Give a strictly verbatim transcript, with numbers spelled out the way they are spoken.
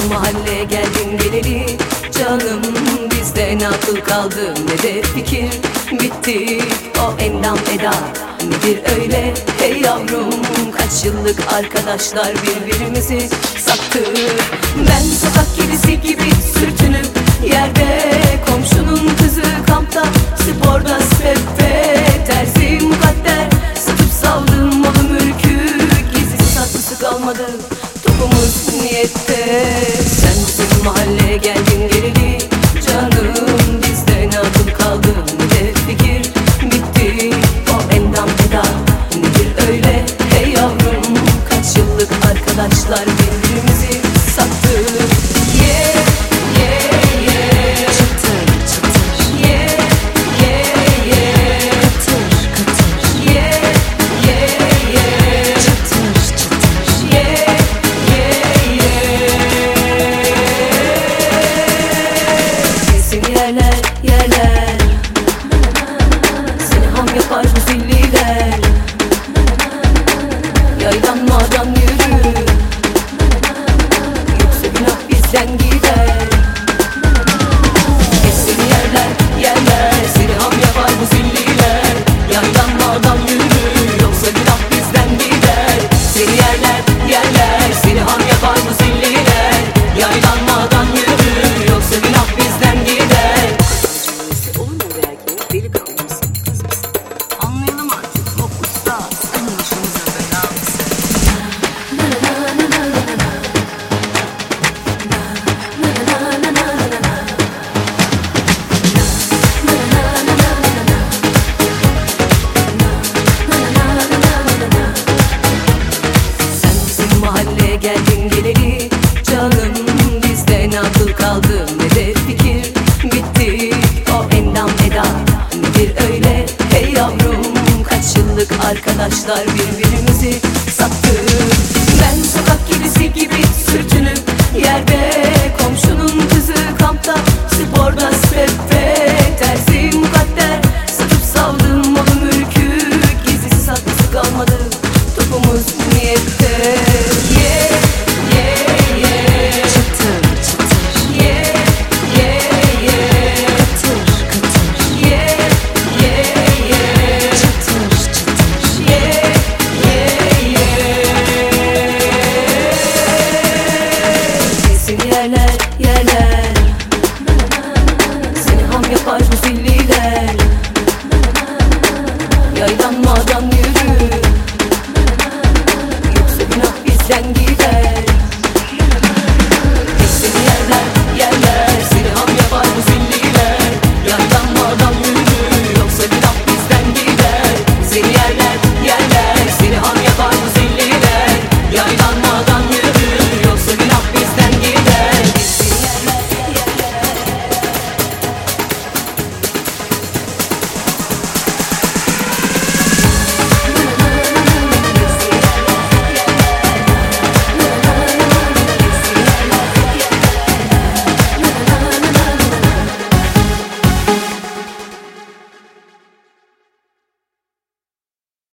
bizim mahalleye geldin geleli. Canım bizde ne akıl kaldı ne de fikir. Bitti o endam eda, nedir öyle hey yavrum? Kaç yıllık arkadaşlar birbirimizi sattık. Ben sokak kedisi gibi sürtünüp yerde, komşunun kızı kampta, sporda, stepte, terzi mukadder, satıp saldım malı mülkü, gizlisi saklısı kalmadı, topumuz niyette. Sen bizim mahalleye geldin geleli. Canım bizde ne akıl kaldı ne de fikir. Bitti o endam eda, nedir öyle hey yavrum? Kaç yıllık arkadaşlar birbirimizi